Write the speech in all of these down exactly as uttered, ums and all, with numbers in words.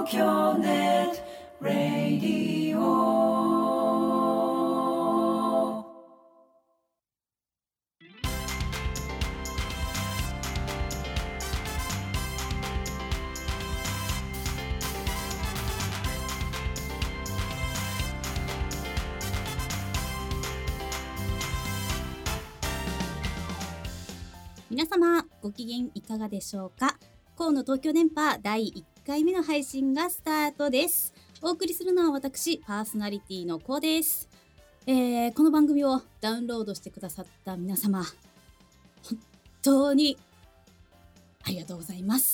東京ネットラディオ。 皆様ご機嫌いかがでしょうか。河野東京電波だいいっかいめの配信がスタートです。お送りするのは私パーソナリティのこうです。えー、この番組をダウンロードしてくださった皆様、本当にありがとうございます。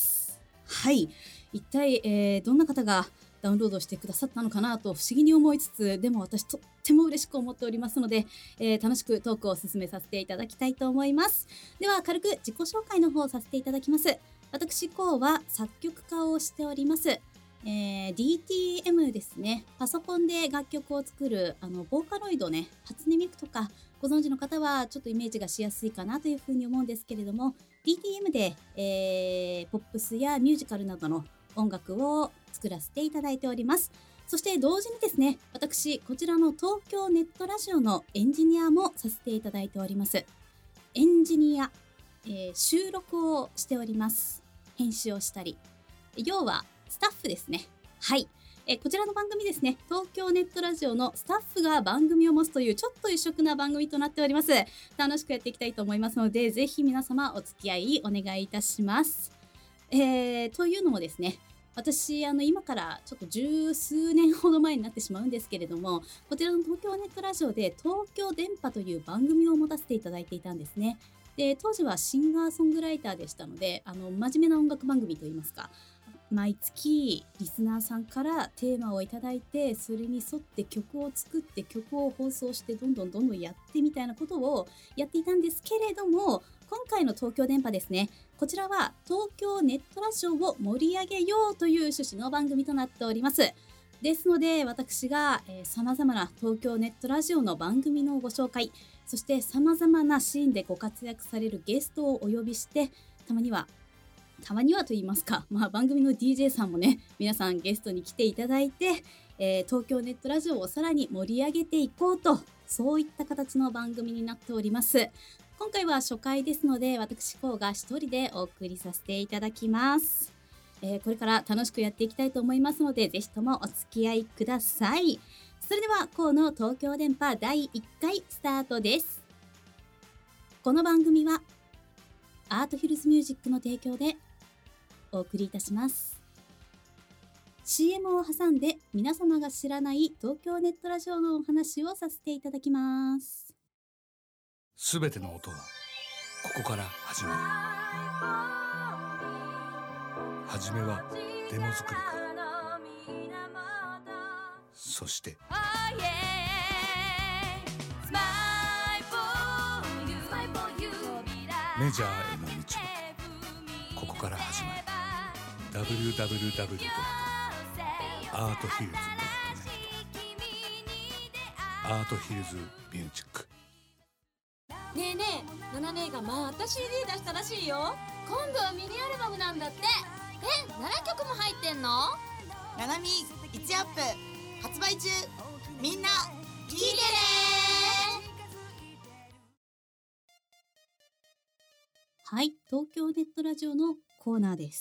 はい、一体、えー、どんな方がダウンロードしてくださったのかなと不思議に思いつつ、でも私とっても嬉しく思っておりますので、えー、楽しくトークを進めさせていただきたいと思います。では軽く自己紹介の方をさせていただきます。私こうは作曲家をしております。えー、ディーティーエム ですね。パソコンで楽曲を作るあのボーカロイドね、初音ミクとかご存知の方はちょっとイメージがしやすいかなというふうに思うんですけれども、 ディーティーエム で、えー、ポップスやミュージカルなどの音楽を作らせていただいております。そして同時にですね、私こちらの東京ネットラジオのエンジニアもさせていただいております。エンジニア、えー、収録をしております。編集をしたり、要はスタッフですね。はい、えー、こちらの番組ですね、東京ネットラジオのスタッフが番組を持つというちょっと異色な番組となっております。楽しくやっていきたいと思いますので、ぜひ皆様お付き合いお願いいたします。えー、というのもですね、私あの今からちょっと十数年ほど前になってしまうんですけれども、こちらの東京ネットラジオで東京電波という番組を持たせていただいていたんですね。で、当時はシンガーソングライターでしたので、あの真面目な音楽番組といいますか、毎月リスナーさんからテーマをいただいて、それに沿って曲を作って曲を放送してどんどんどんどんやってみたいなことをやっていたんですけれども、今回の東京電波ですね、こちらは東京ネットラジオを盛り上げようという趣旨の番組となっております。ですので私が、えー、様々な東京ネットラジオの番組のご紹介、そして様々なシーンでご活躍されるゲストをお呼びして、たまにはたまにはと言いますか、まあ、番組の ディージェー さんもね、皆さんゲストに来ていただいて、えー、東京ネットラジオをさらに盛り上げていこうと、そういった形の番組になっております。今回は初回ですので、私こうが一人でお送りさせていただきます。えー、これから楽しくやっていきたいと思いますので、ぜひともお付き合いください。それではこうの東京電波だいいっかいスタートです。この番組はアートヒルズミュージックの提供でお送りいたします。 シーエム を挟んで皆様が知らない東京ネットラジオのお話をさせていただきます。 すべての音はここから始まる。はじめはデモ作りから、そしてメジャーへの道はここから始まる。 ダブリューダブリューダブリュー ドットアートヒルズ ドットネット アートヒルズミュージック。 ねえねえ、ナナ姉がまた シーディー 出したらしいよ。今度はミニアルバムなんだって。え、ななきょくも入ってんの？ ナナミいちアップ発売中。みんな聞いてね。 はい、東京ネットラジオのコーナーです。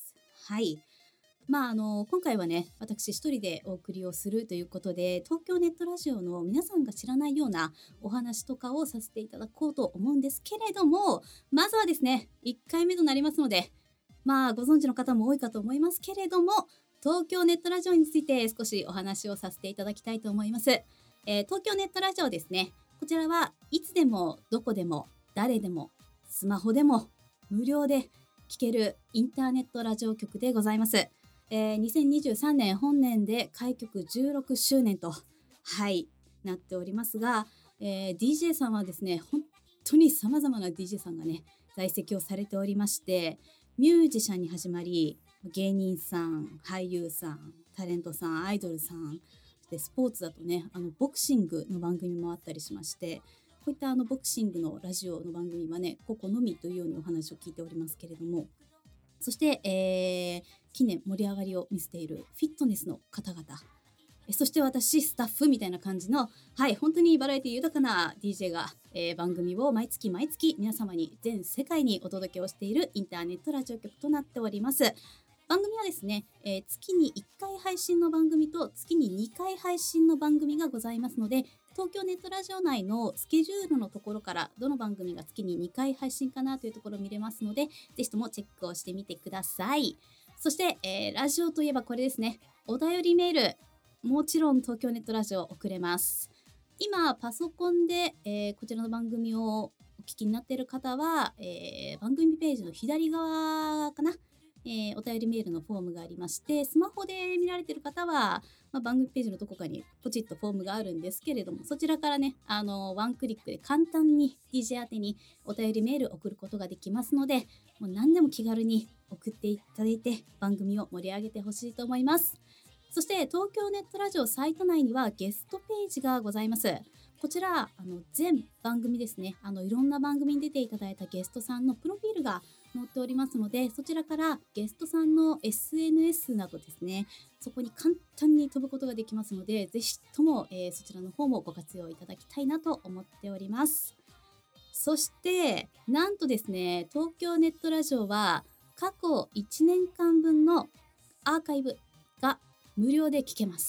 はい、まああの今回はね、私一人でお送りをするということで、東京ネットラジオの皆さんが知らないようなお話とかをさせていただこうと思うんですけれども、まずはですね、いっかいめとなりますので、まあご存知の方も多いかと思いますけれども、東京ネットラジオについて少しお話をさせていただきたいと思います。えー、東京ネットラジオですね、こちらはいつでもどこでも誰でもスマホでも無料で聴けるインターネットラジオ局でございます。えー、にせんにじゅうさんねん本年で開局じゅうろくしゅうねんと、はい、なっておりますが、えー、ディージェー さんはですね、本当に様々な ディージェー さんがね、在籍をされておりまして、ミュージシャンに始まり、芸人さん、俳優さん、タレントさん、アイドルさん、でスポーツだとね、あのボクシングの番組もあったりしまして、こういったあのボクシングのラジオの番組はね、ここのみというようにお話を聞いておりますけれども、そして、えー、 近年盛り上がりを見せているフィットネスの方々、えそして私スタッフみたいな感じの、はい、本当にバラエティ豊かな ディージェー が、えー番組を毎月毎月皆様に全世界にお届けをしているインターネットラジオ局となっております。番組はですね、えー月にいっかい配信の番組と月ににかい配信の番組がございますので、東京ネットラジオ内のスケジュールのところからどの番組が月ににかい配信かなというところを見れますので、ぜひともチェックをしてみてください。そして、えーラジオといえばこれですね、お便りメール、もちろん東京ネットラジオ送れます。今パソコンで、えーこちらの番組をお聞きになっている方は、えー番組ページの左側かな、えーお便りメールのフォームがありまして、スマホで見られている方は、まあ、番組ページのどこかにポチッとフォームがあるんですけれども、そちらからね、あのワンクリックで簡単に ディージェー 宛てにお便りメール送ることができますので、もう何でも気軽に送っていただいて番組を盛り上げてほしいと思います。そして東京ネットラジオサイト内にはゲストページがございます。こちらあの全番組ですね、あのいろんな番組に出ていただいたゲストさんのプロフィールが載っておりますので、そちらからゲストさんの エスエヌエス などですね、そこに簡単に飛ぶことができますので、ぜひとも、えーそちらの方もご活用いただきたいなと思っております。そしてなんとですね、東京ネットラジオは過去いちねんかんぶんのアーカイブが無料で聞けます。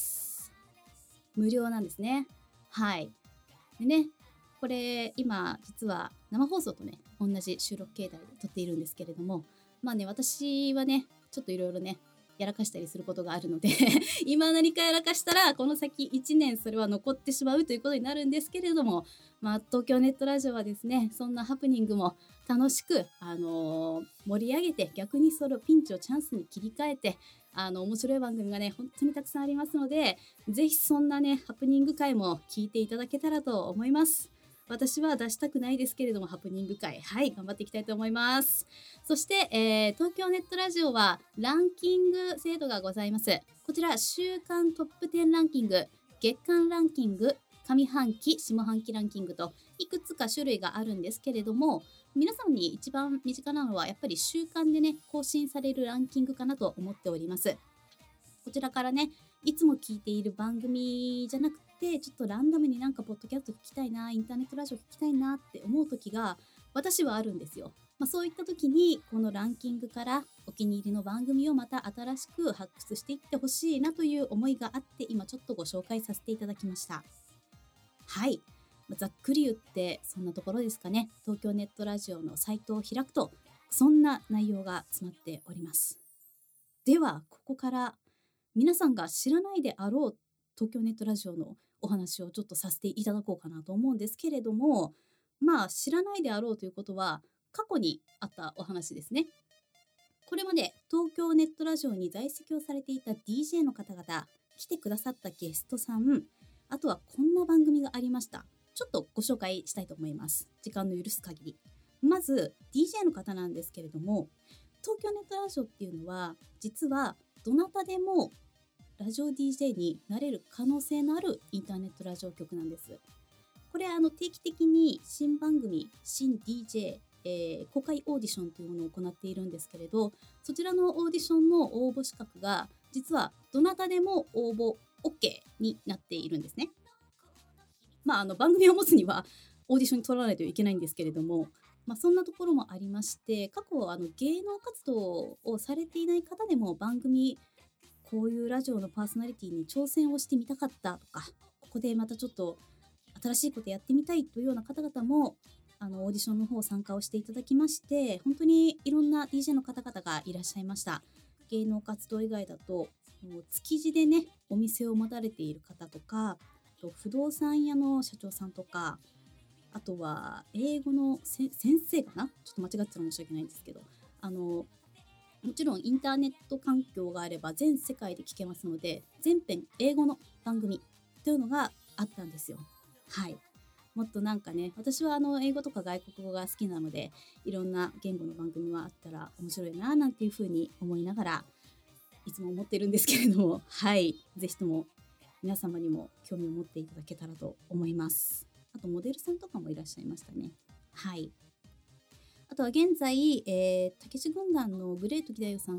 無料なんですね。はい。でね、これ今実は生放送とね同じ収録形態で撮っているんですけれども、まあね、私はねちょっといろいろねやらかしたりすることがあるので今何かやらかしたらこの先いちねんそれは残ってしまうということになるんですけれども、まあ東京ネットラジオはですね、そんなハプニングも楽しく、あのー盛り上げて、逆にそれをピンチをチャンスに切り替えて、あの面白い番組がね本当にたくさんありますので、ぜひそんなねハプニング回も聞いていただけたらと思います。私は出したくないですけれども、ハプニング回、はい頑張っていきたいと思います。そして、えー東京ネットラジオはランキング制度がございます。こちら週間トップじゅうランキング、月間ランキング、上半期下半期ランキングといくつか種類があるんですけれども、皆さんに一番身近なのはやっぱり週間でね更新されるランキングかなと思っております。こちらからね、いつも聞いている番組じゃなくて、ちょっとランダムになんかポッドキャスト聞きたいな、インターネットラジオ聞きたいなって思う時が私はあるんですよ。まあ、そういった時にこのランキングからお気に入りの番組をまた新しく発掘していってほしいなという思いがあって、今ちょっとご紹介させていただきました。はい、まあざっくり言ってそんなところですかね。東京ネットラジオのサイトを開くとそんな内容が詰まっております。ではここから皆さんが知らないであろう東京ネットラジオのお話をちょっとさせていただこうかなと思うんですけれども、まあ知らないであろうということは過去にあったお話ですね。これまで東京ネットラジオに在籍をされていた ディージェー の方々、来てくださったゲストさん、あとはこんな番組がありました。ちょっとご紹介したいと思います。時間の許す限り。まず ディージェー の方なんですけれども、東京ネットラジオっていうのは実はどなたでもラジオ ディージェー になれる可能性のあるインターネットラジオ局なんです。これあの定期的に新番組、新 ディージェー、えー公開オーディションというものを行っているんですけれど、そちらのオーディションの応募資格が実はどなたでも応募 OK になっているんですね。まあ、あの番組を持つにはオーディションに取らないといけないんですけれども、まあ、そんなところもありまして、過去あの芸能活動をされていない方でも番組、こういうラジオのパーソナリティに挑戦をしてみたかったとか、ここでまたちょっと新しいことやってみたいというような方々もあのオーディションの方参加をしていただきまして、本当にいろんな ディージェー の方々がいらっしゃいました。芸能活動以外だともう築地でねお店を持たれている方とか、あと不動産屋の社長さんとか、あとは英語のせ先生かな、ちょっと間違ってたら申し訳ないんですけど、あのもちろんインターネット環境があれば全世界で聞けますので、全編英語の番組というのがあったんですよ。はい。もっとなんかね、私はあの英語とか外国語が好きなので、いろんな言語の番組はあったら面白いななんていうふうに思いながらいつも思ってるんですけれども、はい、ぜひとも皆様にも興味を持っていただけたらと思います。あとモデルさんとかもいらっしゃいましたね。はい。あとは現在、えー、たけし軍団のグレート木田代さんが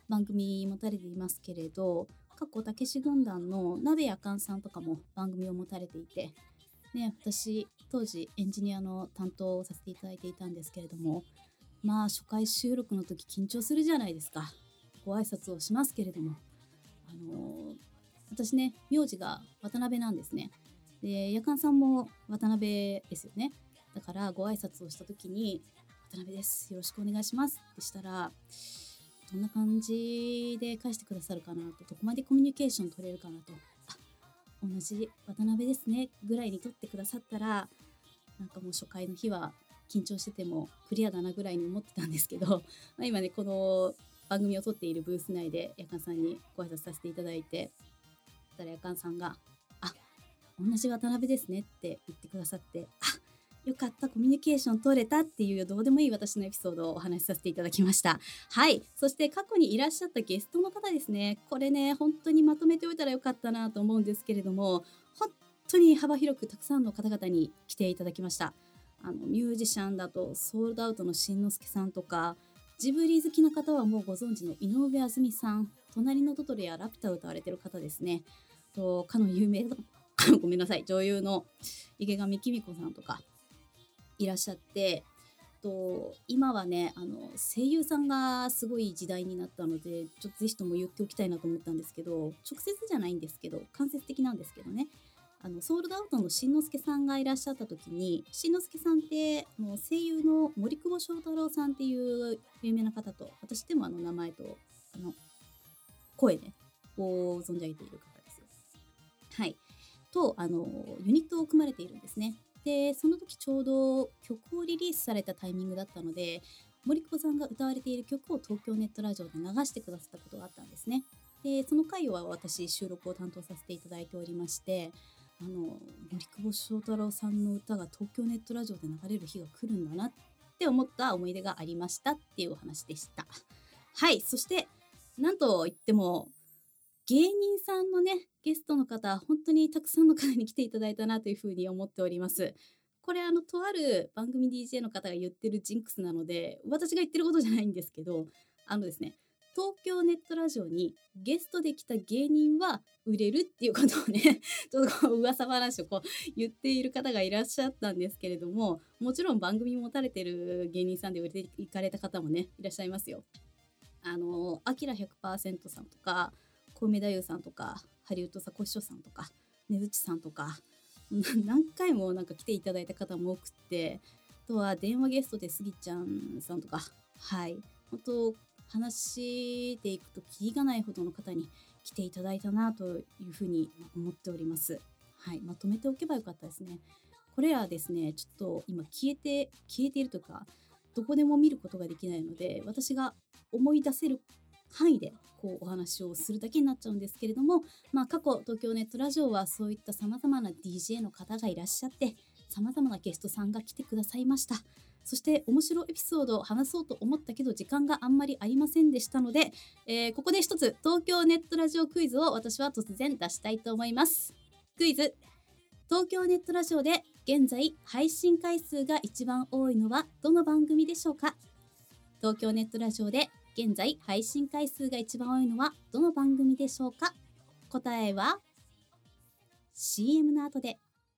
番組持たれていますけれど、過去たけし軍団の鍋やかんさんとかも番組を持たれていて、ね、私当時エンジニアの担当をさせていただいていたんですけれども、まあ初回収録の時緊張するじゃないですか。ご挨拶をしますけれども、あのー、私ね、名字が渡辺なんですね。で、やかんさんも渡辺ですよね。だからご挨拶をした時に、渡辺です、よろしくお願いしますってしたら、どんな感じで返してくださるかなと、どこまでコミュニケーション取れるかなと、あ、同じ渡辺ですねぐらいに取ってくださったら、なんかもう初回の日は緊張しててもクリアだなぐらいに思ってたんですけど、まあ、今ね、この番組を撮っているブース内でやかんさんにご挨拶させていただいて、そしたらやかんさんが、あ、同じ渡辺ですねって言ってくださって、あ、よかった、コミュニケーション取れたっていうどうでもいい私のエピソードをお話しさせていただきました。はい。そして過去にいらっしゃったゲストの方ですね。これね、本当にまとめておいたらよかったなと思うんですけれども、本当に幅広くたくさんの方々に来ていただきました。あのミュージシャンだとソールドアウトのしんのすけさんとか、ジブリ好きな方はもうご存知の井上あずみさん、隣のトトロやラピュタを歌われてる方ですね。とかの有名なごめんなさい、女優の池上紀美子さんとかいらっしゃって、と今はね、あの声優さんがすごい時代になったので、ちょっとぜひとも言っておきたいなと思ったんですけど、直接じゃないんですけど、間接的なんですけどね、あのソールドアウトのしんのすけさんがいらっしゃった時に、しんのすけさんってあの声優の森久保祥太郎さんっていう有名な方と、私でもあの名前とあの声ねを存じ上げている方ですよ。はい。とあのユニットを組まれているんですね。で、その時ちょうど曲をリリースされたタイミングだったので、森久保さんが歌われている曲を東京ネットラジオで流してくださったことがあったんですね。で、その回は私収録を担当させていただいておりまして、あの森久保祥太郎さんの歌が東京ネットラジオで流れる日が来るんだなって思った思い出がありましたっていうお話でした。はい。そしてなんといっても芸人さんのね、ゲストの方、本当にたくさんの方に来ていただいたなというふうに思っております。これあのとある番組 ディージェー の方が言ってるジンクスなので、私が言ってることじゃないんですけど、あのですね、東京ネットラジオにゲストで来た芸人は売れるっていうことをね、ちょっとこう噂話をこう言っている方がいらっしゃったんですけれども、もちろん番組持たれてる芸人さんで売れていかれた方もね、いらっしゃいますよ。あの、アキラ ひゃくパーセント さんとか、小梅太夫さんとか、ハリウッドザコシショウさんとか、ねずちさんとか、何回もなんか来ていただいた方も多くて、あとは電話ゲストでスギちゃんさんとか、はい、本当話でいくとキリがないほどの方に来ていただいたなというふうに思っております。はい、まとめておけばよかったですね。これらですね、ちょっと今消えて消えているというか、どこでも見ることができないので、私が思い出せる範囲でこうお話をするだけになっちゃうんですけれども、まあ過去東京ネットラジオはそういった様々な ディージェー の方がいらっしゃって、様々なゲストさんが来てくださいました。そして面白いエピソードを話そうと思ったけど時間があんまりありませんでしたので、えー、ここで一つ東京ネットラジオクイズを私は突然出したいと思います。クイズ。東京ネットラジオで現在配信回数が一番多いのはどの番組でしょうか？東京ネットラジオで現在配信回数が一番多いのはどの番組でしょうか？答えは シーエム の後で。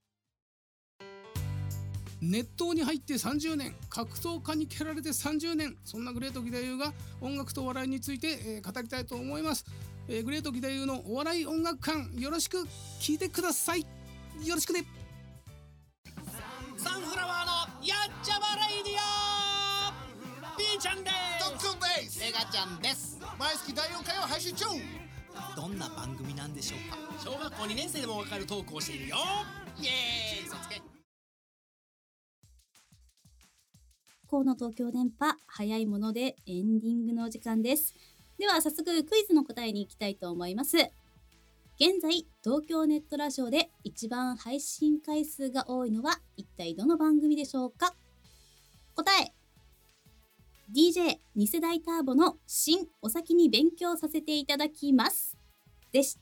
熱湯に入ってさんじゅうねん、格闘家に蹴られてさんじゅうねん、そんなグレート義太夫が音楽とお笑いについて、えー、語りたいと思います。えー、グレート義太夫のお笑い音楽館、よろしく聞いてください。よろしくね。 サンフラワーのやっちゃまレイディオ、 B ちゃんです。 ドックンです。 メガちゃんです。 毎月だいよんかいを配信中。 どんな番組なんでしょうか？小学校にねん生でもわかるトークをしているよ。イエーイ、嘘つけ。 河野東京電波、早いものでエンディングのお時間です。では早速クイズの答えに行きたいと思います。現在東京ネットラジオで一番配信回数が多いのは一体どの番組でしょうか？答え ディージェー に世代ターボの新お先に勉強させていただきますでした。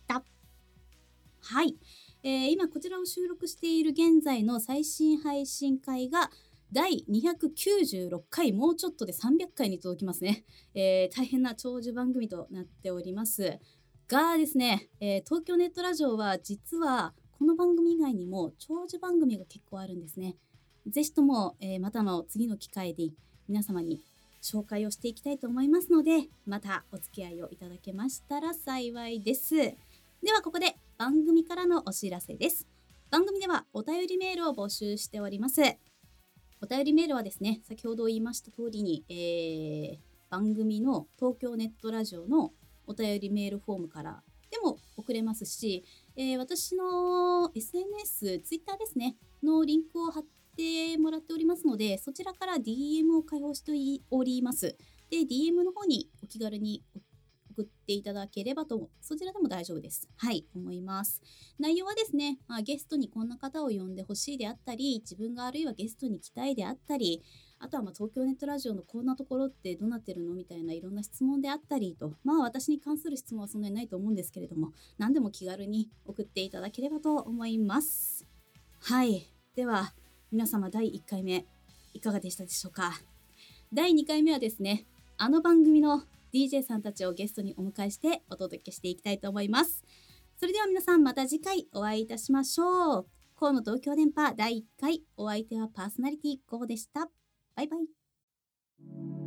はい、えー、今こちらを収録している現在の最新配信回がだいにひゃくきゅうじゅうろっかい、もうちょっとでさんびゃっかいに届きますね。えー、大変な長寿番組となっておりますがですね、えー、東京ネットラジオは実はこの番組以外にも長寿番組が結構あるんですね。ぜひとも、えー、またの次の機会で皆様に紹介をしていきたいと思いますので、またお付き合いをいただけましたら幸いです。ではここで番組からのお知らせです。番組ではお便りメールを募集しております。お便りメールはですね、先ほど言いました通りに、えー、番組の東京ネットラジオのお便りメールフォームからでも送れますし、えー、私の エスエヌエス、ツイッターですね、のリンクを貼ってもらっておりますので、そちらから ディーエム を開放しております。で、ディーエム の方にお気軽に送っていただければと、そちらでも大丈夫です。はい、思います。内容はですね、まあ、ゲストにこんな方を呼んでほしいであったり、自分があるいはゲストに来たいであったり、あとはまあ東京ネットラジオのこんなところってどうなってるのみたいないろんな質問であったりと、まあ私に関する質問はそんなにないと思うんですけれども、何でも気軽に送っていただければと思います。はい、では皆様だいいっかいめいかがでしたでしょうか。だいにかいめはですね、あの番組のディージェー さんたちをゲストにお迎えしてお届けしていきたいと思います。それでは皆さんまた次回お会いいたしましょう。河野東京電波だいいっかい、お相手はパーソナリティコウでした。バイバイ。